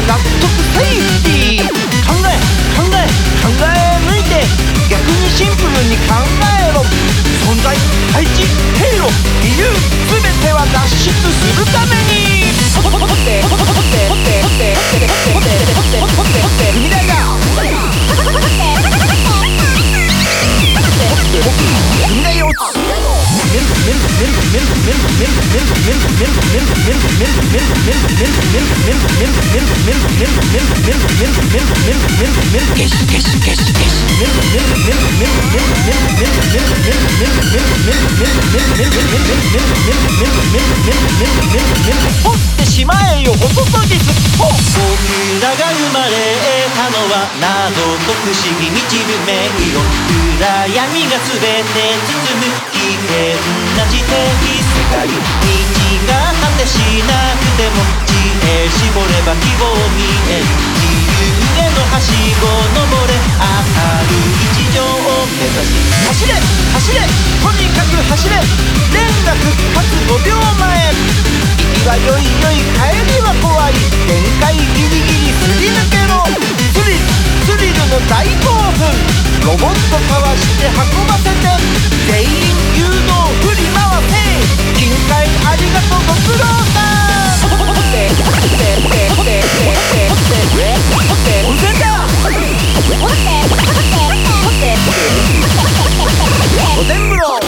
納得セーフティー。考え抜いて、逆にシンプルに考えろ。存在、配置、経路、理由、全ては脱出するために。踏み台だ。踏み台を掘ってしまえよ細そぎすっぽ。 僕らが生まれたのは謎と不思議満ちる迷路。暗闇が全て包む危険な地底世界。道が果てしなくても知恵絞れば希望見える。自由へのはしご登れ、明るい地上を目指し走れ走れ、とにかく走れ。レンが復活5秒前。行きはよいよい、帰りは怖い。限界ギリギリすり抜けろ。スリルの大興奮。ロボットかわして運ばせて、全員誘導振り回せ。金塊ありがとうご苦労さん。温泉だ。露天風呂。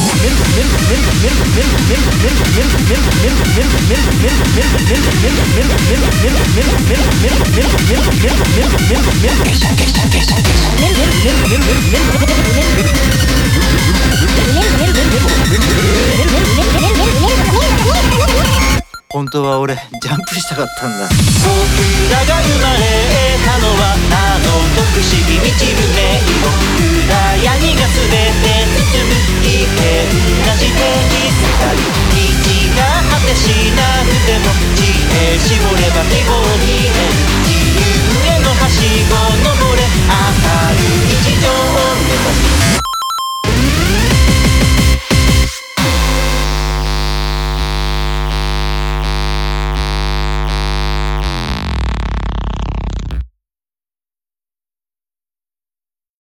本当は俺ジャンプしたかったんだ。 僕らが生まれたのは謎と不思議満ちる迷路。暗闇が全て包む危険な地底世界。道が果てしなくても知恵絞